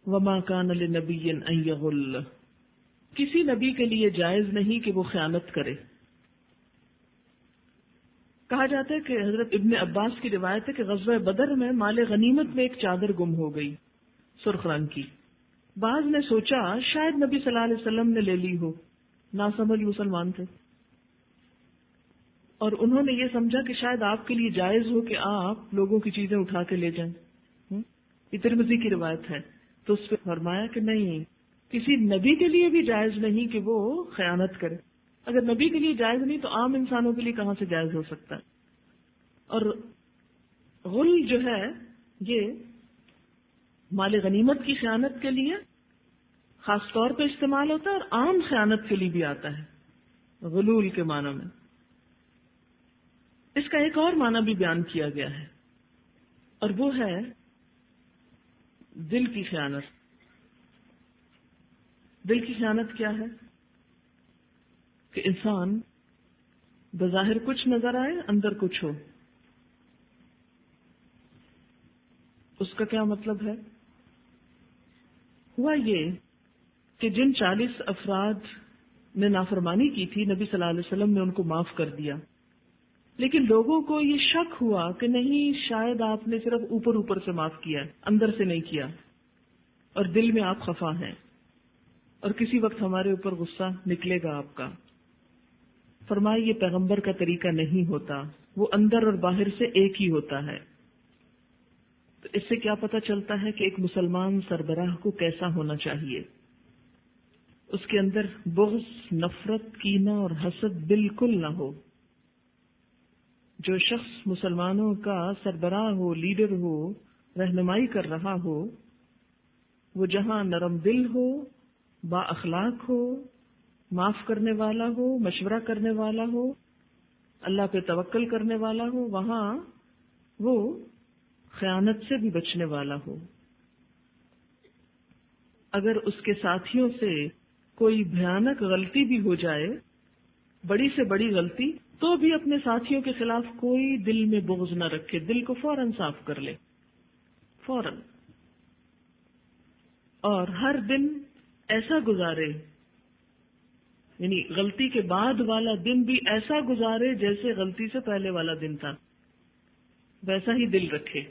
وما کان لنبی ان یغل، کسی نبی کے لیے جائز نہیں کہ وہ خیانت کرے. کہا جاتا ہے کہ حضرت ابن عباس کی روایت ہے کہ غزوہ بدر میں مال غنیمت میں ایک چادر گم ہو گئی سرخ رنگ کی. بعض نے سوچا شاید نبی صلی اللہ علیہ وسلم نے لے لی ہو، ناسمجھ مسلمان تھے، اور انہوں نے یہ سمجھا کہ شاید آپ کے لیے جائز ہو کہ آپ لوگوں کی چیزیں اٹھا کے لے جائیں. یہ ترمذی کی روایت ہے. تو اس پہ فرمایا کہ نہیں، کسی نبی کے لیے بھی جائز نہیں کہ وہ خیانت کرے. اگر نبی کے لیے جائز نہیں تو عام انسانوں کے لیے کہاں سے جائز ہو سکتا ہے. اور غل جو ہے یہ مال غنیمت کی خیانت کے لیے خاص طور پہ استعمال ہوتا ہے، اور عام خیانت کے لیے بھی آتا ہے غلول کے معنی میں. اس کا ایک اور معنی بھی بیان کیا گیا ہے، اور وہ ہے دل کی خیانت. دل کی خیانت کیا ہے؟ کہ انسان بظاہر کچھ نظر آئے، اندر کچھ ہو. اس کا کیا مطلب ہے؟ ہوا یہ کہ جن 40 افراد نے نافرمانی کی تھی نبی صلی اللہ علیہ وسلم نے ان کو معاف کر دیا، لیکن لوگوں کو یہ شک ہوا کہ نہیں، شاید آپ نے صرف اوپر اوپر سے معاف کیا، اندر سے نہیں کیا، اور دل میں آپ خفا ہیں، اور کسی وقت ہمارے اوپر غصہ نکلے گا آپ کا. فرمایا یہ پیغمبر کا طریقہ نہیں ہوتا، وہ اندر اور باہر سے ایک ہی ہوتا ہے. تو اس سے کیا پتہ چلتا ہے کہ ایک مسلمان سربراہ کو کیسا ہونا چاہیے. اس کے اندر بغض، نفرت، کینہ اور حسد بالکل نہ ہو. جو شخص مسلمانوں کا سربراہ ہو، لیڈر ہو، رہنمائی کر رہا ہو، وہ جہاں نرم دل ہو، با اخلاق ہو، معاف کرنے والا ہو، مشورہ کرنے والا ہو، اللہ پہ توکل کرنے والا ہو، وہاں وہ خیانت سے بھی بچنے والا ہو. اگر اس کے ساتھیوں سے کوئی بھیانک غلطی بھی ہو جائے، بڑی سے بڑی غلطی، تو بھی اپنے ساتھیوں کے خلاف کوئی دل میں بغض نہ رکھے، دل کو فوراً صاف کر لے، فوراً. اور ہر دن ایسا گزارے، یعنی غلطی کے بعد والا دن بھی ایسا گزارے جیسے غلطی سے پہلے والا دن تھا، ویسا ہی دل رکھے.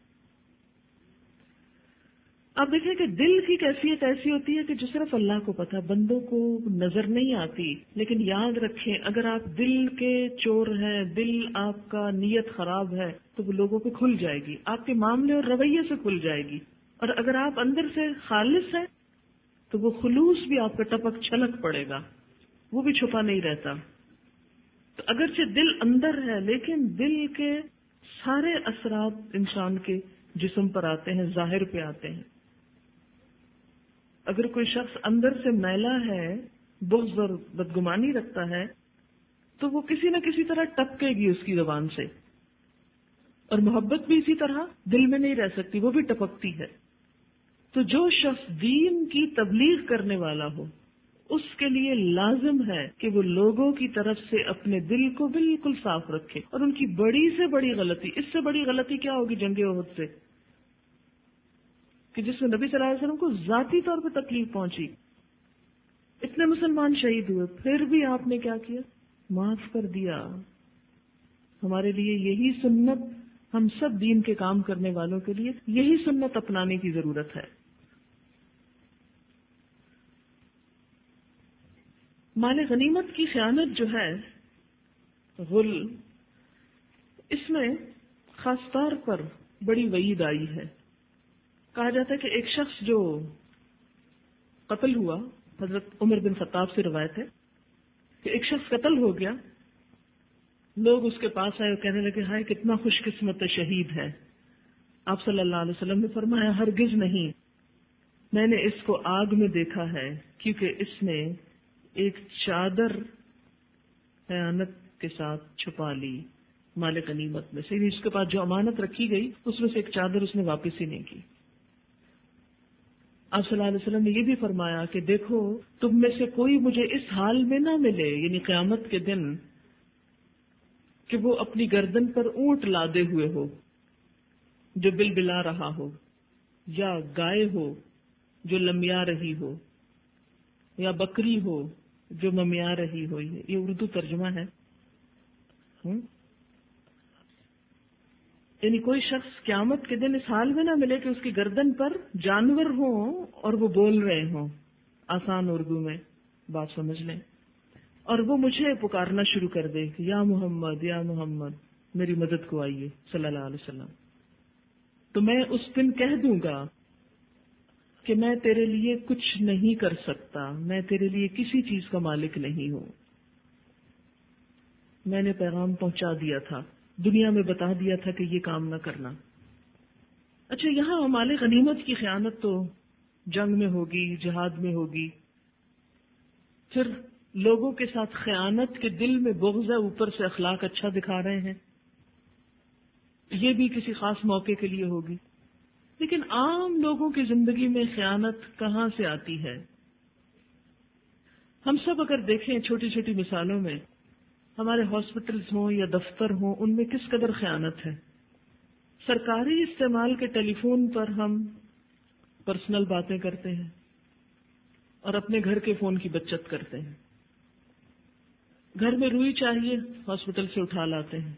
اب دیکھیں کہ دل کی کیفیت ایسی ہوتی ہے کہ جو صرف اللہ کو پتہ، بندوں کو نظر نہیں آتی. لیکن یاد رکھیں، اگر آپ دل کے چور ہیں، دل آپ کا نیت خراب ہے، تو وہ لوگوں کو کھل جائے گی، آپ کے معاملے اور رویے سے کھل جائے گی. اور اگر آپ اندر سے خالص ہیں تو وہ خلوص بھی آپ کا ٹپک چھلک پڑے گا، وہ بھی چھپا نہیں رہتا. تو اگرچہ دل اندر ہے، لیکن دل کے سارے اثرات انسان کے جسم پر آتے ہیں، ظاہر پہ آتے ہیں. اگر کوئی شخص اندر سے میلا ہے، بغض اور بدگمانی رکھتا ہے، تو وہ کسی نہ کسی طرح ٹپکے گی اس کی زبان سے. اور محبت بھی اسی طرح دل میں نہیں رہ سکتی، وہ بھی ٹپکتی ہے. تو جو شخص دین کی تبلیغ کرنے والا ہو، اس کے لیے لازم ہے کہ وہ لوگوں کی طرف سے اپنے دل کو بالکل صاف رکھے. اور ان کی بڑی سے بڑی غلطی، اس سے بڑی غلطی کیا ہوگی جنگ احد سے، کہ جس میں نبی صلی اللہ علیہ وسلم کو ذاتی طور پہ تکلیف پہنچی، اتنے مسلمان شہید ہوئے، پھر بھی آپ نے کیا کیا؟ معاف کر دیا. ہمارے لیے یہی سنت، ہم سب دین کے کام کرنے والوں کے لیے یہی سنت اپنانے کی ضرورت ہے. مال غنیمت کی خیانت جو ہے، غل، اس میں خاص طور پر بڑی وعید آئی ہے. کہا جاتا ہے کہ ایک شخص جو قتل ہوا، حضرت عمر بن خطاب سے روایت ہے کہ ایک شخص قتل ہو گیا، لوگ اس کے پاس آئے اور کہنے لگے ہائے کتنا خوش قسمت شہید ہے. آپ صلی اللہ علیہ وسلم نے فرمایا ہرگز نہیں، میں نے اس کو آگ میں دیکھا ہے، کیونکہ اس نے ایک چادر خیانت کے ساتھ چھپا لی مال غنیمت میں سے. اس کے پاس جو امانت رکھی گئی اس میں سے ایک چادر اس نے واپس ہی نہیں کی. آپ صلی اللہ علیہ وسلم نے یہ بھی فرمایا کہ دیکھو تم میں سے کوئی مجھے اس حال میں نہ ملے، یعنی قیامت کے دن، کہ وہ اپنی گردن پر اونٹ لادے ہوئے ہو جو بل بلا رہا ہو، یا گائے ہو جو لمیا رہی ہو، یا بکری ہو جو ممیا رہی ہو. یہ اردو ترجمہ ہے. یعنی کوئی شخص قیامت کے دن اس حال میں نہ ملے کہ اس کی گردن پر جانور ہوں اور وہ بول رہے ہوں، آسان اردو میں بات سمجھ لیں، اور وہ مجھے پکارنا شروع کر دے کہ یا محمد یا محمد میری مدد کو آئیے صلی اللہ علیہ وسلم. تو میں اس دن کہہ دوں گا کہ میں تیرے لیے کچھ نہیں کر سکتا، میں تیرے لیے کسی چیز کا مالک نہیں ہوں. میں نے پیغام پہنچا دیا تھا، دنیا میں بتا دیا تھا کہ یہ کام نہ کرنا. اچھا، یہاں مال غنیمت کی خیانت تو جنگ میں ہوگی، جہاد میں ہوگی. پھر لوگوں کے ساتھ خیانت کے دل میں بغض ہے، اوپر سے اخلاق اچھا دکھا رہے ہیں، یہ بھی کسی خاص موقع کے لیے ہوگی. لیکن عام لوگوں کی زندگی میں خیانت کہاں سے آتی ہے؟ ہم سب اگر دیکھیں چھوٹی چھوٹی مثالوں میں، ہمارے ہاسپٹلز ہوں یا دفتر ہوں، ان میں کس قدر خیانت ہے. سرکاری استعمال کے ٹیلی فون پر ہم پرسنل باتیں کرتے ہیں اور اپنے گھر کے فون کی بچت کرتے ہیں. گھر میں روئی چاہیے، ہاسپٹل سے اٹھا لاتے ہیں.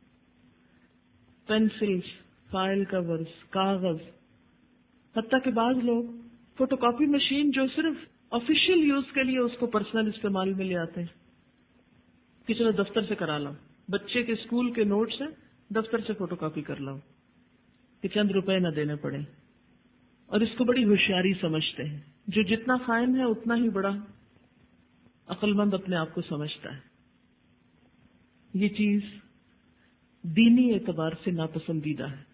پینسلز، فائل کورز، کاغذ، حتیٰ کہ بعض لوگ فوٹو کاپی مشین جو صرف آفیشیل یوز کے لیے اس کو پرسنل استعمال میں لے آتے ہیں کہ چلو دفتر سے کرا لاؤ، بچے کے اسکول کے نوٹس ہیں دفتر سے فوٹو کاپی کر لاؤ کہ چند روپے نہ دینے پڑے. اور اس کو بڑی ہوشیاری سمجھتے ہیں. جو جتنا خائن ہے اتنا ہی بڑا عقل مند اپنے آپ کو سمجھتا ہے. یہ چیز دینی اعتبار سے ناپسندیدہ ہے.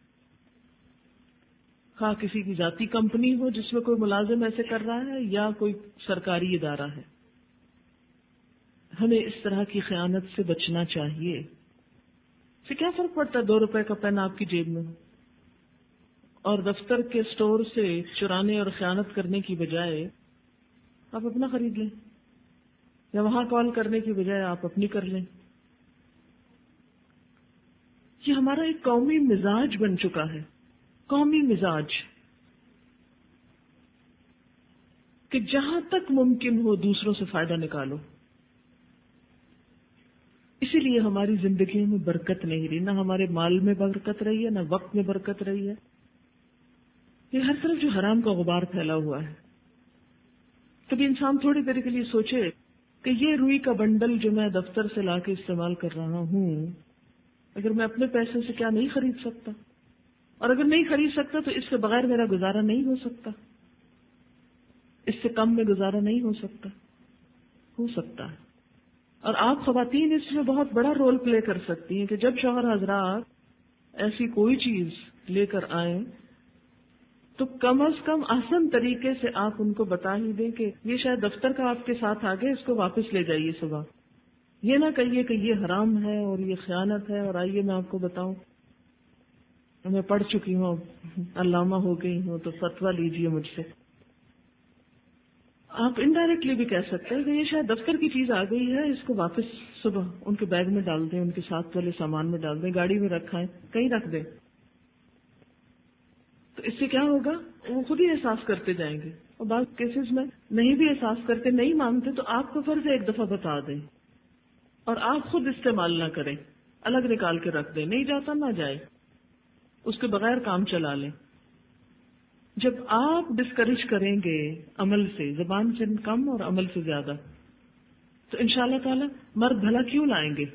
خواہ کسی کی ذاتی کمپنی ہو جس میں کوئی ملازم ایسے کر رہا ہے یا کوئی سرکاری ادارہ ہے، ہمیں اس طرح کی خیانت سے بچنا چاہیے. اس سے کیا فرق پڑتا ہے 2 روپے کا پین آپ کی جیب میں اور دفتر کے سٹور سے چرانے اور خیانت کرنے کی بجائے آپ اپنا خرید لیں، یا وہاں کال کرنے کی بجائے آپ اپنی کر لیں. یہ ہمارا ایک قومی مزاج بن چکا ہے، قومی مزاج، کہ جہاں تک ممکن ہو دوسروں سے فائدہ نکالو. اسی لیے ہماری زندگی میں برکت نہیں رہی، نہ ہمارے مال میں برکت رہی ہے، نہ وقت میں برکت رہی ہے. یہ ہر طرف جو حرام کا غبار پھیلا ہوا ہے. کبھی انسان تھوڑی دیر کے لیے سوچے کہ یہ روئی کا بنڈل جو میں دفتر سے لا کے استعمال کر رہا ہوں، اگر میں اپنے پیسے سے کیا نہیں خرید سکتا؟ اور اگر نہیں خرید سکتا تو اس سے بغیر میرا گزارا نہیں ہو سکتا، اس سے کم میں گزارا نہیں ہو سکتا. ہو سکتا ہے. اور آپ خواتین اس میں بہت بڑا رول پلے کر سکتی ہیں کہ جب شوہر حضرات ایسی کوئی چیز لے کر آئیں تو کم از کم آسان طریقے سے آپ ان کو بتا ہی دیں کہ یہ شاید دفتر کا آپ کے ساتھ آ گئے، اس کو واپس لے جائیے صبح. یہ نہ کہیے کہ یہ حرام ہے اور یہ خیانت ہے اور آئیے میں آپ کو بتاؤں، میں پڑھ چکی ہوں، علامہ ہو گئی ہوں، تو فتویٰ لیجیے مجھ سے. آپ انڈائریکٹلی بھی کہہ سکتے ہیں کہ یہ شاید دفتر کی چیز آ گئی ہے، اس کو واپس صبح ان کے بیگ میں ڈال دیں، ان کے ساتھ والے سامان میں ڈال دیں، گاڑی میں رکھائیں، کہیں رکھ دیں. تو اس سے کیا ہوگا؟ وہ خود ہی احساس کرتے جائیں گے. اور بعض کیسز میں نہیں بھی احساس کرتے، نہیں مانتے، تو آپ کو فرض ہے ایک دفعہ بتا دیں اور آپ خود استعمال نہ کریں، الگ نکال کے رکھ دیں. نہیں جاتا نہ جائے، اس کے بغیر کام چلا لیں. جب آپ ڈسکریج کریں گے عمل سے، زبان سے کم اور عمل سے زیادہ، تو انشاءاللہ تعالی مرد بھلا کیوں لائیں گے؟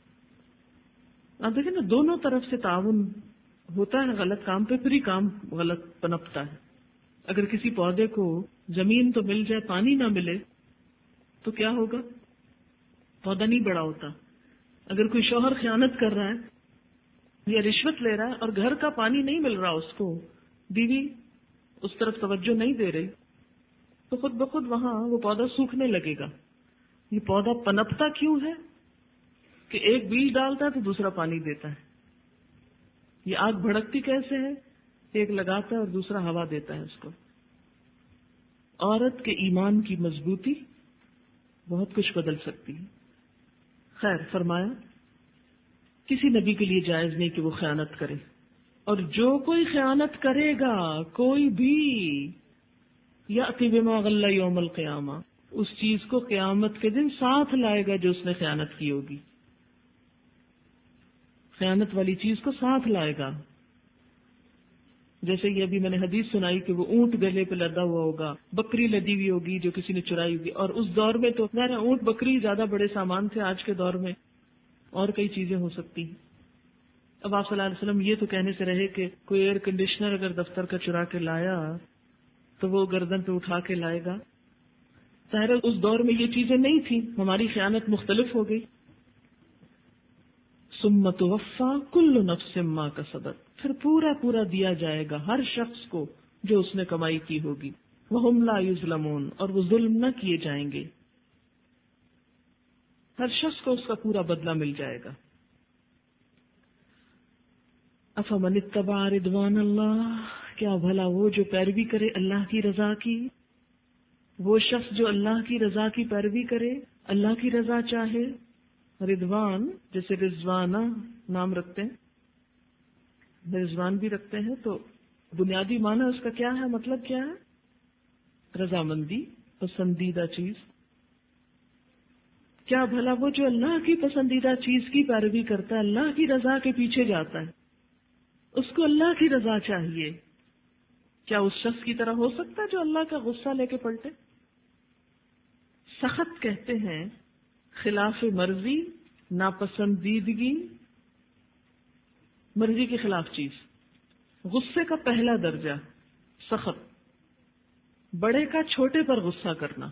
آپ دیکھیں نا، دونوں طرف سے تعاون ہوتا ہے غلط کام پہ، پھر ہی کام غلط پنپتا ہے. اگر کسی پودے کو زمین تو مل جائے، پانی نہ ملے تو کیا ہوگا؟ پودا نہیں بڑا ہوتا. اگر کوئی شوہر خیانت کر رہا ہے یا رشوت لے رہا ہے اور گھر کا پانی نہیں مل رہا اس کو، بیوی اس طرف توجہ نہیں دے رہی، تو خود بخود وہاں وہ پودا سوکھنے لگے گا. یہ پودا پنپتا کیوں ہے؟ کہ ایک بیج ڈالتا ہے تو دوسرا پانی دیتا ہے. یہ آگ بھڑکتی کیسے ہے؟ ایک لگاتا ہے اور دوسرا ہوا دیتا ہے اس کو. عورت کے ایمان کی مضبوطی بہت کچھ بدل سکتی ہے. خیر، فرمایا کسی نبی کے لیے جائز نہیں کہ وہ خیانت کرے، اور جو کوئی خیانت کرے گا، کوئی بھی یأتی بما غل یوم القیامہ، اس چیز کو قیامت کے دن ساتھ لائے گا جو اس نے خیانت کی ہوگی، خیانت والی چیز کو ساتھ لائے گا. جیسے یہ ابھی میں نے حدیث سنائی کہ وہ اونٹ گلے پہ لدا ہوا ہوگا، بکری لدی ہوئی ہوگی جو کسی نے چرائی ہوگی. اور اس دور میں تو ظاہر اونٹ بکری زیادہ بڑے سامان تھے، آج کے دور میں اور کئی چیزیں ہو سکتی ہیں. اب آپ صلی اللہ علیہ وسلم یہ تو کہنے سے رہے کہ کوئی ایئر کنڈیشنر اگر دفتر کا چرا کے لایا تو وہ گردن پہ اٹھا کے لائے گا. ظاہر اس دور میں یہ چیزیں نہیں تھیں، ہماری خیانت مختلف ہو گئی. ثم توفی کل نفس ما کسبت، پھر پورا پورا دیا جائے گا ہر شخص کو جو اس نے کمائی کی ہوگی. وہم لا یظلمون، اور وہ ظلم نہ کیے جائیں گے، ہر شخص کو اس کا پورا بدلہ مل جائے گا. افمن اتبع رضوان اللہ، کیا بھلا وہ جو پیروی کرے اللہ کی رضا کی، وہ شخص جو اللہ کی رضا کی پیروی کرے، اللہ کی رضا چاہے. رضوان جیسے رضوانہ نام رکھتے ہیں، رضوان بھی رکھتے ہیں، تو بنیادی معنی اس کا کیا ہے، مطلب کیا ہے؟ رضامندی، پسندیدہ چیز. کیا بھلا وہ جو اللہ کی پسندیدہ چیز کی پیروی کرتا ہے، اللہ کی رضا کے پیچھے جاتا ہے، اس کو اللہ کی رضا چاہیے، کیا اس شخص کی طرح ہو سکتا ہے جو اللہ کا غصہ لے کے پلٹے؟ سخط کہتے ہیں خلاف مرضی، ناپسندیدگی، مرضی کے خلاف چیز. غصے کا پہلا درجہ سخط، بڑے کا چھوٹے پر غصہ کرنا.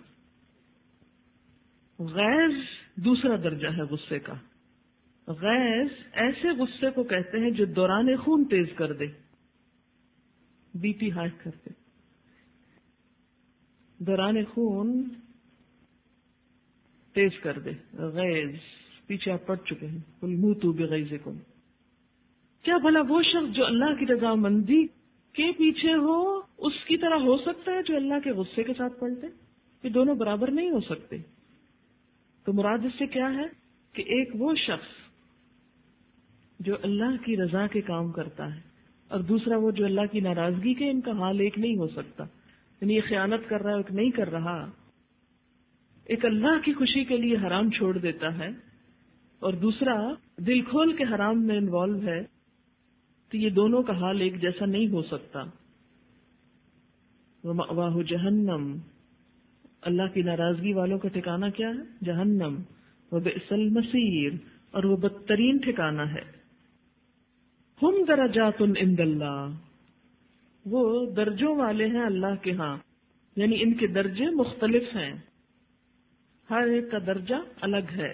غیظ دوسرا درجہ ہے غصے کا. غیظ ایسے غصے کو کہتے ہیں جو دوران خون تیز کر دے، بی پی ہائی کر دے. دوران خون تیز کر دے، غیظ. پیچھے آپ پڑھ چکے ہیں، قل موتوا بغیظکم. کیا بھلا وہ شخص جو اللہ کی رضامندی کے پیچھے ہو اس کی طرح ہو سکتا ہے جو اللہ کے غصے کے ساتھ پلٹے؟ یہ دونوں برابر نہیں ہو سکتے. تو مراد اس سے کیا ہے کہ ایک وہ شخص جو اللہ کی رضا کے کام کرتا ہے اور دوسرا وہ جو اللہ کی ناراضگی کے، ان کا حال ایک نہیں ہو سکتا. یعنی یہ خیانت کر رہا ہے، ایک نہیں کر رہا. ایک اللہ کی خوشی کے لیے حرام چھوڑ دیتا ہے اور دوسرا دل کھول کے حرام میں انوالو ہے، تو یہ دونوں کا حال ایک جیسا نہیں ہو سکتا. وَمَأْوَاهُ جَهَنَّمُ، اللہ کی ناراضگی والوں کا ٹھکانہ کیا ہے؟ جہنم. وَبِئْسَ الْمَصِيرُ، اور وہ بدترین ٹھکانہ ہے. ہم درجات عند اللہ، وہ درجوں والے ہیں اللہ کے ہاں، یعنی ان کے درجے مختلف ہیں، ہر ایک کا درجہ الگ ہے.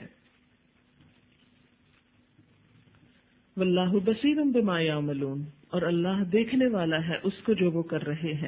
واللہ بصیر بما یعملون، اور اللہ دیکھنے والا ہے اس کو جو وہ کر رہے ہیں.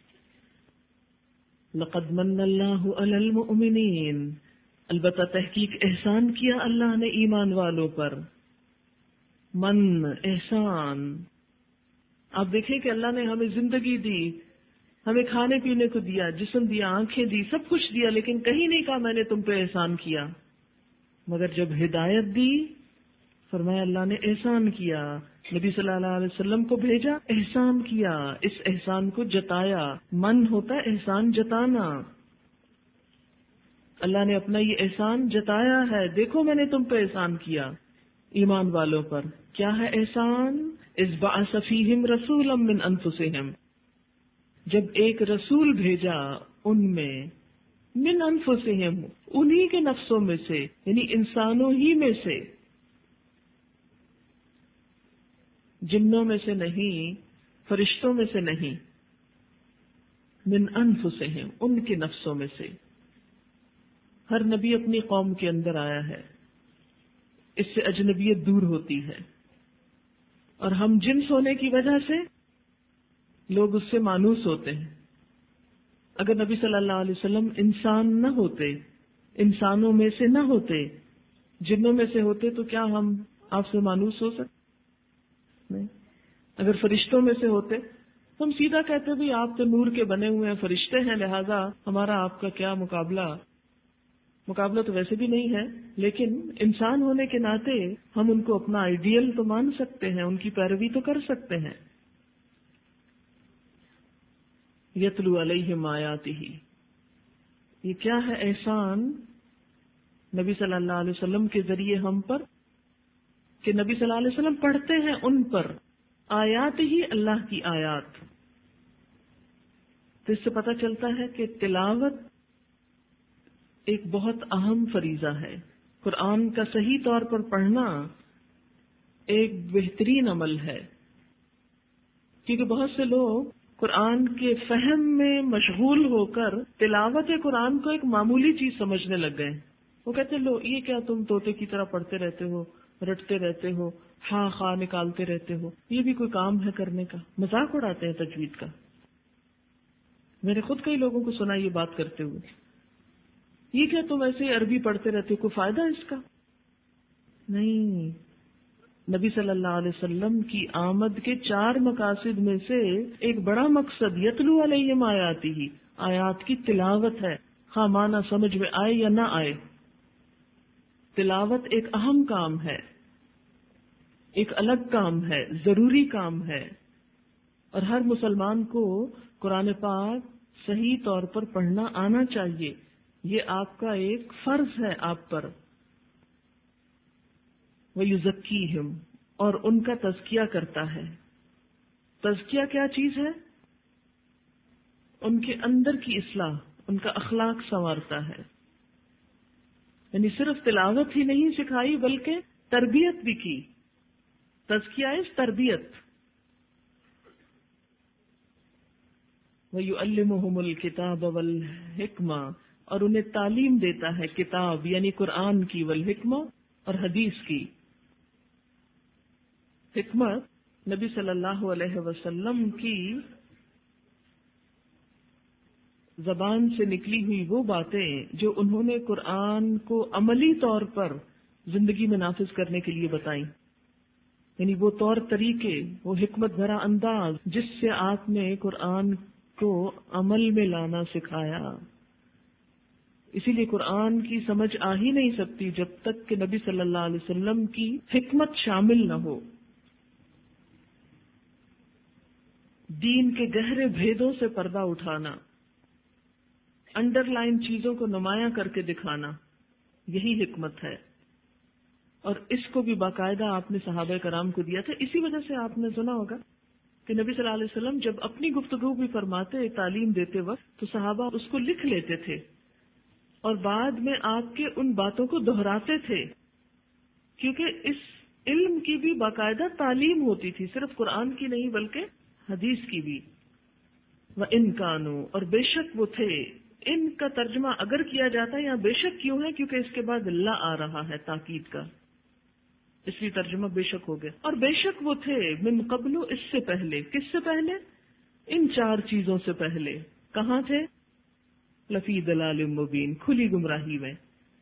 لقد من اللہ علی المؤمنین، البتہ تحقیق احسان کیا اللہ نے ایمان والوں پر. من، احسان. آپ دیکھیں کہ اللہ نے ہمیں زندگی دی، ہمیں کھانے پینے کو دیا، جسم دیا، آنکھیں دی، سب کچھ دیا، لیکن کہیں نہیں کہا میں نے تم پہ احسان کیا. مگر جب ہدایت دی فرمایا اللہ نے احسان کیا، نبی صلی اللہ علیہ وسلم کو بھیجا، احسان کیا، اس احسان کو جتایا. من ہوتا ہے احسان جتانا. اللہ نے اپنا یہ احسان جتایا ہے، دیکھو میں نے تم پہ احسان کیا ایمان والوں پر. کیا ہے احسان؟ اذ بعث فیہم رسولا من انفسہم، جب ایک رسول بھیجا ان میں، من انفسہم، انہی کے نفسوں میں سے، یعنی انسانوں ہی میں سے، جنوں میں سے نہیں، فرشتوں میں سے نہیں. من انفسہم، ان کے نفسوں میں سے. ہر نبی اپنی قوم کے اندر آیا ہے، اس سے اجنبیت دور ہوتی ہے، اور ہم جنس ہونے کی وجہ سے لوگ اس سے مانوس ہوتے ہیں. اگر نبی صلی اللہ علیہ وسلم انسان نہ ہوتے، انسانوں میں سے نہ ہوتے، جنوں میں سے ہوتے، تو کیا ہم آپ سے مانوس ہو سکتے؟ نہیں. اگر فرشتوں میں سے ہوتے تو ہم سیدھا کہتے بھی آپ تو نور کے بنے ہوئے ہیں، فرشتے ہیں، لہذا ہمارا آپ کا کیا مقابلہ تو ویسے بھی نہیں ہے. لیکن انسان ہونے کے ناطے ہم ان کو اپنا آئیڈیل تو مان سکتے ہیں، ان کی پیروی تو کر سکتے ہیں. یتلو علیہم آیاتہ، یہ کیا ہے احسان نبی صلی اللہ علیہ وسلم کے ذریعے ہم پر، کہ نبی صلی اللہ علیہ وسلم پڑھتے ہیں ان پر آیات ہی، اللہ کی آیات۔ تو اس سے پتہ چلتا ہے کہ تلاوت ایک بہت اہم فریضہ ہے۔ قرآن کا صحیح طور پر پڑھنا ایک بہترین عمل ہے، کیونکہ بہت سے لوگ قرآن کے فہم میں مشغول ہو کر تلاوت قرآن کو ایک معمولی چیز سمجھنے لگ گئے۔ وہ کہتے ہیں لو یہ کیا تم طوطے کی طرح پڑھتے رہتے ہو، رٹتے رہتے ہو، ہاں خواہ نکالتے رہتے ہو، یہ بھی کوئی کام ہے کرنے کا؟ مذاق اڑاتے ہیں تجوید کا۔ میں نے خود کئی لوگوں کو سنا یہ بات کرتے ہوئے، یہ کیا تم ایسے عربی پڑھتے رہتے ہو، کوئی فائدہ اس کا؟ نہیں، نبی صلی اللہ علیہ وسلم کی آمد کے 4 مقاصد میں سے ایک بڑا مقصد یتلو علیہم آیاتہ ہی، آیات کی تلاوت ہے، خواہ معنی سمجھ میں آئے یا نہ آئے۔ تلاوت ایک اہم کام ہے، ایک الگ کام ہے، ضروری کام ہے، اور ہر مسلمان کو قرآن پاک صحیح طور پر پڑھنا آنا چاہیے، یہ آپ کا ایک فرض ہے آپ پر۔ وَيُزَكِّيهِمْ، اور ان کا تزکیہ کرتا ہے۔ تزکیہ کیا چیز ہے؟ ان کے اندر کی اصلاح، ان کا اخلاق سنوارتا ہے، یعنی صرف تلاوت ہی نہیں سکھائی بلکہ تربیت بھی کی۔ تزکیہ از تربیت۔ وَيُعَلِّمُهُمُ الْكِتَابَ وَالْحِكْمَةَ، اور انہیں تعلیم دیتا ہے کتاب یعنی قرآن کی، والحکمہ، اور حدیث کی۔ حکمت نبی صلی اللہ علیہ وسلم کی زبان سے نکلی ہوئی وہ باتیں جو انہوں نے قرآن کو عملی طور پر زندگی میں نافذ کرنے کے لیے بتائیں، یعنی وہ طور طریقے، وہ حکمت بھرا انداز جس سے آپ نے قرآن کو عمل میں لانا سکھایا۔ اسی لیے قرآن کی سمجھ آ ہی نہیں سکتی جب تک کہ نبی صلی اللہ علیہ وسلم کی حکمت شامل نہ ہو۔ دین کے گہرے بھیدوں سے پردہ اٹھانا، انڈر لائن چیزوں کو نمایاں کر کے دکھانا، یہی حکمت ہے۔ اور اس کو بھی باقاعدہ آپ نے صحابہ کرام کو دیا تھا۔ اسی وجہ سے آپ نے سنا ہوگا کہ نبی صلی اللہ علیہ وسلم جب اپنی گفتگو بھی فرماتے، تعلیم دیتے وقت، تو صحابہ اس کو لکھ لیتے تھے اور بعد میں آپ کے ان باتوں کو دہراتے تھے، کیونکہ اس علم کی بھی باقاعدہ تعلیم ہوتی تھی، صرف قرآن کی نہیں بلکہ حدیث کی بھی۔ وَإِن كَانُوا، اور بے شک وہ تھے، ان کا ترجمہ اگر کیا جاتا ہے یہاں بے شک کیوں ہے؟ کیونکہ اس کے بعد اللہ آ رہا ہے تاکید کا، اس لیے ترجمہ بے شک ہو گیا۔ اور بے شک وہ تھے من قبل، اس سے پہلے، کس سے پہلے؟ ان 4 چیزوں سے پہلے۔ کہاں تھے؟ لفی ضلال مبین، کھلی گمراہی میں۔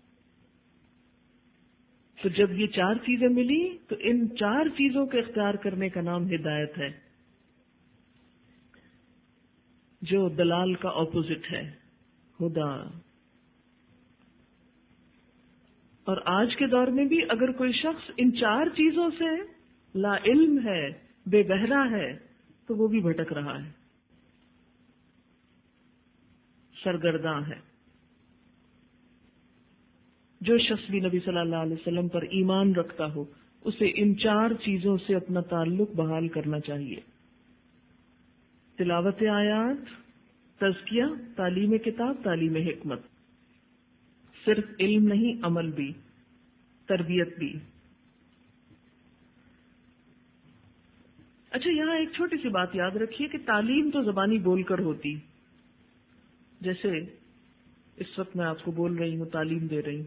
تو جب یہ 4 چیزیں ملی تو ان 4 چیزوں کو اختیار کرنے کا نام ہدایت ہے، جو دلال کا اپوزٹ ہے، ہدا۔ اور آج کے دور میں بھی اگر کوئی شخص ان 4 چیزوں سے لا علم ہے، بے بہرا ہے، تو وہ بھی بھٹک رہا ہے، سرگرداں ہے۔ جو شخص بھی نبی صلی اللہ علیہ وسلم پر ایمان رکھتا ہو، اسے ان 4 چیزوں سے اپنا تعلق بحال کرنا چاہیے۔ تلاوت آیات، تزکیہ، تعلیم کتاب، تعلیم حکمت، صرف علم نہیں، عمل بھی، تربیت بھی۔ اچھا، یہاں ایک چھوٹی سی بات یاد رکھیے کہ تعلیم تو زبانی بول کر ہوتی، جیسے اس وقت میں آپ کو بول رہی ہوں، تعلیم دے رہی ہوں،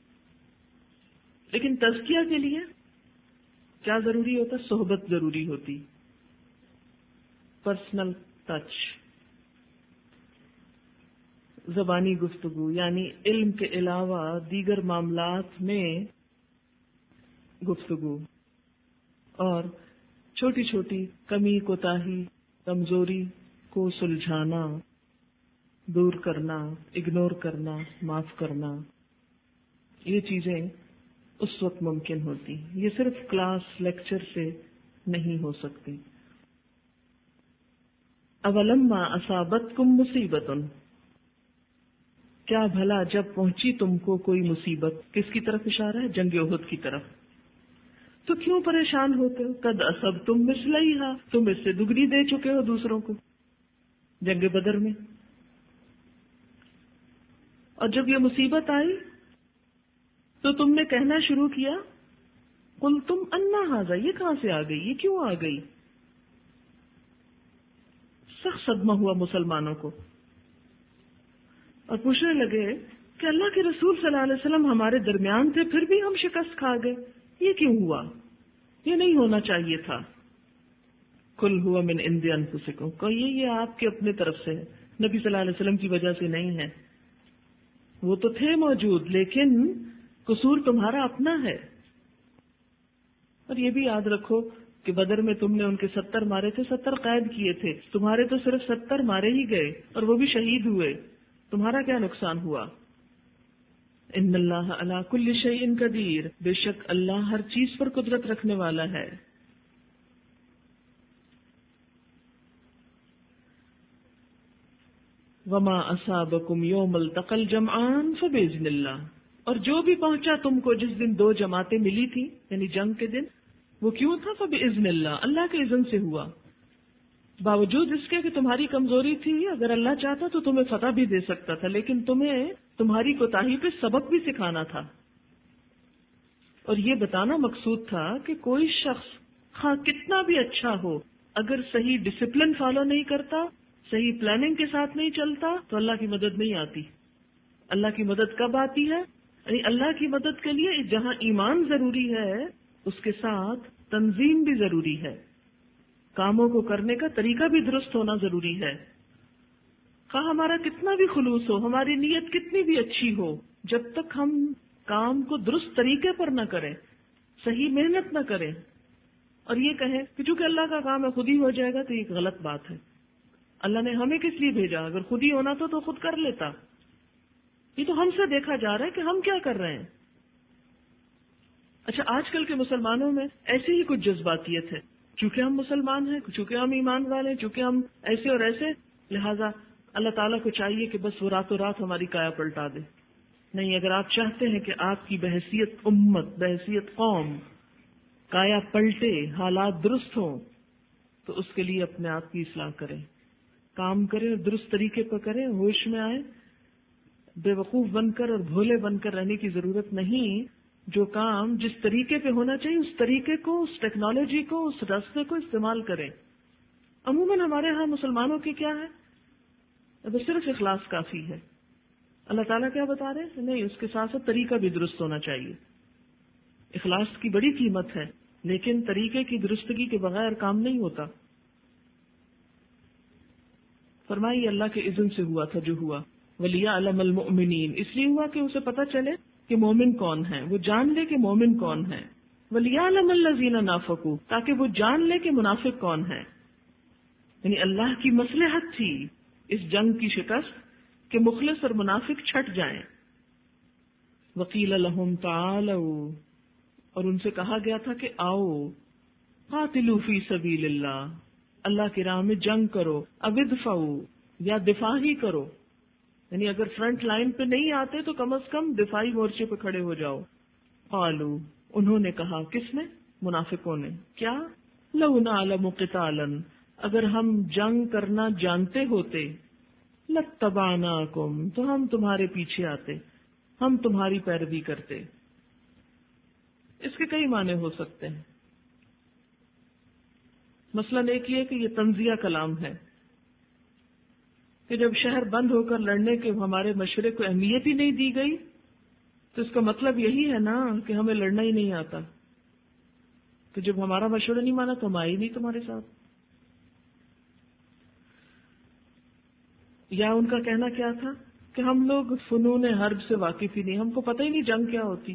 لیکن تزکیہ کے لیے کیا ضروری ہوتا؟ صحبت ضروری ہوتی، پرسنل ٹچ، زبانی گفتگو، یعنی علم کے علاوہ دیگر معاملات میں گفتگو، اور چھوٹی چھوٹی کمی، کوتاہی، کمزوری کو سلجھانا، دور کرنا، اگنور کرنا، معاف کرنا، یہ چیزیں اس وقت ممکن ہوتی، یہ صرف کلاس لیکچر سے نہیں ہو سکتی۔ اولما اصابتکم مصیبۃ، کیا بھلا جب پہنچی تم کو کوئی مصیبت، کس کی طرف اشارہ ہے؟ جنگ احد کی طرف، تو کیوں پریشان ہوتے ہو؟ قد اصبتم مثلیھا، تم اس سے دگنی دے چکے ہو دوسروں کو جنگ بدر میں. اور جب یہ مصیبت آئی تو تم نے کہنا شروع کیا قلتم انا ھذا، یہ کہاں سے آ گئی، یہ کیوں آ گئی؟ سخت صدمہ ہوا مسلمانوں کو اور پوچھنے لگے کہ اللہ کے رسول صلی اللہ علیہ وسلم ہمارے درمیان تھے، پھر بھی ہم شکست کھا گئے، یہ کیوں ہوا؟ یہ نہیں ہونا چاہیے تھا. قل ھو من عند انفسکم، کہ یہ آپ کے اپنے طرف سے ہے، نبی صلی اللہ علیہ وسلم کی وجہ سے نہیں ہے. وہ تو تھے موجود لیکن قصور تمہارا اپنا ہے. اور یہ بھی یاد رکھو کہ بدر میں تم نے ان کے 70 مارے تھے، 70 قید کیے تھے، تمہارے تو صرف 70 مارے ہی گئے اور وہ بھی شہید ہوئے، تمہارا کیا نقصان ہوا؟ ان اللہ علی کل شیء قدیر، بے شک اللہ ہر چیز پر قدرت رکھنے والا ہے. وما اصابکم یوم التقى الجمعان فباذن اللہ، اور جو بھی پہنچا تم کو جس دن دو جماعتیں ملی تھی یعنی جنگ کے دن، وہ کیوں تھا؟ فباذن اللہ، اللہ کے اذن سے ہوا. باوجود اس کے کہ تمہاری کمزوری تھی، اگر اللہ چاہتا تو تمہیں فتح بھی دے سکتا تھا، لیکن تمہیں تمہاری کوتاہی پہ سبق بھی سکھانا تھا. اور یہ بتانا مقصود تھا کہ کوئی شخص خواہ کتنا بھی اچھا ہو، اگر صحیح ڈسپلن فالو نہیں کرتا، صحیح پلاننگ کے ساتھ نہیں چلتا، تو اللہ کی مدد نہیں آتی. اللہ کی مدد کب آتی ہے؟ یعنی اللہ کی مدد کے لیے جہاں ایمان ضروری ہے اس کے ساتھ تنظیم بھی ضروری ہے، کاموں کو کرنے کا طریقہ بھی درست ہونا ضروری ہے. خواہ ہمارا کتنا بھی خلوص ہو، ہماری نیت کتنی بھی اچھی ہو، جب تک ہم کام کو درست طریقے پر نہ کریں، صحیح محنت نہ کریں اور یہ کہیں کہ چونکہ اللہ کا کام ہے خود ہی ہو جائے گا، تو یہ غلط بات ہے. اللہ نے ہمیں کس لیے بھیجا؟ اگر خود ہی ہونا تو خود کر لیتا. یہ تو ہم سے دیکھا جا رہا ہے کہ ہم کیا کر رہے ہیں. اچھا، آج کل کے مسلمانوں میں ایسی ہی کچھ جذباتیت ہے، چونکہ ہم مسلمان ہیں، چونکہ ہم ایمان والے ہیں، چونکہ ہم ایسے اور ایسے، لہٰذا اللہ تعالیٰ کو چاہیے کہ بس وہ راتوں رات ہماری کایا پلٹا دے. نہیں، اگر آپ چاہتے ہیں کہ آپ کی بحیثیت امت، بحیثیت قوم کایا پلٹے، حالات درست ہوں، تو اس کے لیے اپنے آپ کی اصلاح کریں، کام کریں اور درست طریقے پر کریں، ہوش میں آئے. بے وقوف بن کر اور بھولے بن کر رہنے کی ضرورت نہیں. جو کام جس طریقے پہ ہونا چاہیے اس طریقے کو، اس ٹیکنالوجی کو، اس راستے کو استعمال کریں. عموماً ہمارے ہاں مسلمانوں کی کیا ہے؟ اب صرف اخلاص کافی ہے. اللہ تعالیٰ کیا بتا رہے ہیں؟ نہیں، اس کے ساتھ ساتھ طریقہ بھی درست ہونا چاہیے. اخلاص کی بڑی قیمت ہے، لیکن طریقے کی درستگی کے بغیر کام نہیں ہوتا. فرمائیے اللہ کے اذن سے ہوا تھا جو ہوا. وَلِيَعْلَمَ الْمُؤْمِنِينَ، اس لیے ہوا کہ اسے پتہ چلے کہ مومن کون ہے، وہ جان لے کہ مومن کون ہے. وَلِيَعْلَمَ الَّذِينَ نَافَقُوا، تاکہ وہ جان لے کہ منافق کون ہے. یعنی اللہ کی مصلحت تھی اس جنگ کی شکست کہ مخلص اور منافق چھٹ جائیں. وَقِيلَ لَهُمْ تَعَالَوْا، اور ان سے کہا گیا تھا کہ آؤ، قَاتِلُوا فِي سَبِيلِ اللَّهِ، اللہ کی راہ میں جنگ کرو، اَوِ ادْفَعُوا، یا دفاع ہی کرو. یعنی اگر فرنٹ لائن پہ نہیں آتے تو کم از کم دفاعی مورچے پہ کھڑے ہو جاؤ. قالوا، انہوں نے کہا، کس نے؟ منافقوں نے. کیا؟ لو نعلم قتالا، اگر ہم جنگ کرنا جانتے ہوتے، لاتبعناکم، تو ہم تمہارے پیچھے آتے، ہم تمہاری پیروی کرتے. اس کے کئی معنی ہو سکتے ہیں. مثلاً ایک یہ کہ یہ تنزیہ کلام ہے کہ جب شہر بند ہو کر لڑنے کے ہمارے مشورے کو اہمیت ہی نہیں دی گئی، تو اس کا مطلب یہی ہے نا کہ ہمیں لڑنا ہی نہیں آتا. تو جب ہمارا مشورہ نہیں مانا تو ہم آئے نہیں تمہارے ساتھ. یا ان کا کہنا کیا تھا کہ ہم لوگ فنون حرب سے واقف ہی نہیں، ہم کو پتہ ہی نہیں جنگ کیا ہوتی.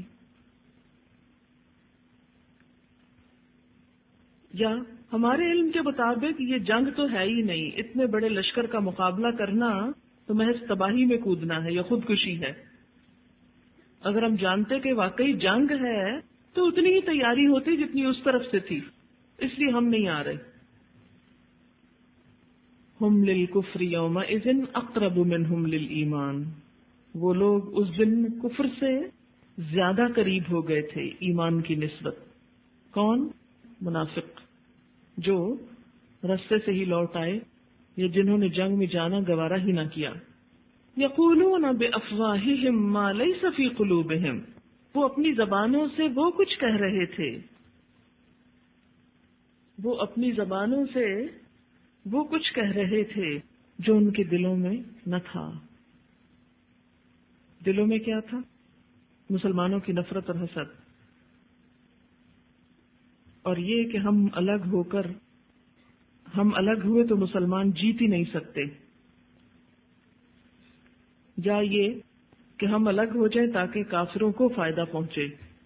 یا ہمارے علم کے مطابق یہ جنگ تو ہے ہی نہیں، اتنے بڑے لشکر کا مقابلہ کرنا تو محض تباہی میں کودنا ہے یا خودکشی ہے. اگر ہم جانتے کہ واقعی جنگ ہے تو اتنی ہی تیاری ہوتی جتنی اس طرف سے تھی، اس لیے ہم نہیں آ رہے. ہم للکفر یومئذ اقرب منہم للایمان، وہ لوگ اس دن کفر سے زیادہ قریب ہو گئے تھے ایمان کی نسبت۔ کون؟ منافق، جو رستے سے ہی لوٹ آئے یا جنہوں نے جنگ میں جانا گوارا ہی نہ کیا۔ یقولون بافواہہم ما لیس فی قلوبہم، وہ اپنی زبانوں سے وہ کچھ کہہ رہے تھے، وہ اپنی زبانوں سے وہ کچھ کہہ رہے تھے جو ان کے دلوں میں نہ تھا۔ دلوں میں کیا تھا؟ مسلمانوں کی نفرت اور حسد، اور یہ کہ ہم الگ ہوئے تو مسلمان جیت ہی نہیں سکتے، یا یہ کہ ہم الگ ہو جائیں تاکہ کافروں کو فائدہ پہنچے۔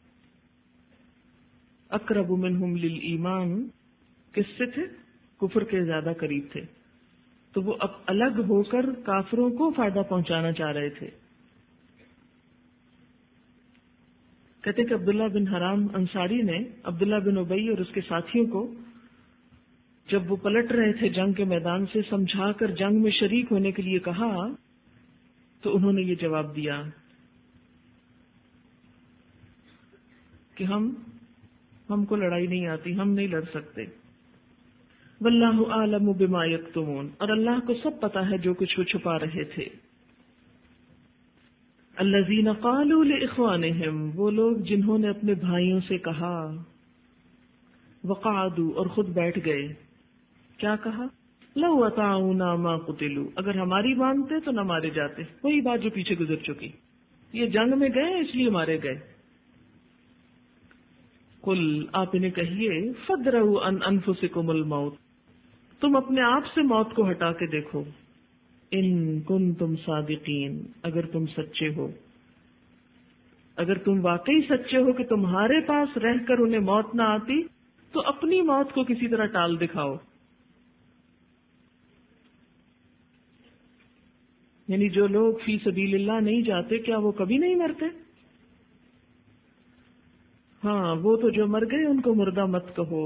اقرب منہم للایمان کس سے تھے؟ کفر کے زیادہ قریب تھے، تو وہ اب الگ ہو کر کافروں کو فائدہ پہنچانا چاہ رہے تھے۔ کہتے کہ عبداللہ بن حرام انصاری نے عبداللہ بن ابی اور اس کے ساتھیوں کو جب وہ پلٹ رہے تھے جنگ کے میدان سے، سمجھا کر جنگ میں شریک ہونے کے لیے کہا تو انہوں نے یہ جواب دیا کہ ہم کو لڑائی نہیں آتی، ہم نہیں لڑ سکتے۔ واللہ اعلم بما یکتمون، اور اللہ کو سب پتا ہے جو کچھ وہ چھپا رہے تھے۔ الذین قالوا لاخوانہم، وہ لوگ جنہوں نے اپنے بھائیوں سے کہا، وقعدوا، اور خود بیٹھ گئے، کیا کہا؟ لو اطاعونا ما قتلوا، اگر ہماری مانتے تو نہ مارے جاتے۔ وہی بات جو پیچھے گزر چکی، یہ جنگ میں گئے اس لیے مارے گئے۔ قل، آپ انہیں کہیے، فادرؤوا عن انفسکم الموت، تم اپنے آپ سے موت کو ہٹا کے دیکھو، ان کنتم صادقین، اگر تم سچے ہو، اگر تم واقعی سچے ہو کہ تمہارے پاس رہ کر انہیں موت نہ آتی تو اپنی موت کو کسی طرح ٹال دکھاؤ۔ یعنی جو لوگ فی سبیل اللہ نہیں جاتے، کیا وہ کبھی نہیں مرتے؟ ہاں، وہ تو جو مر گئے ان کو مردہ مت کہو۔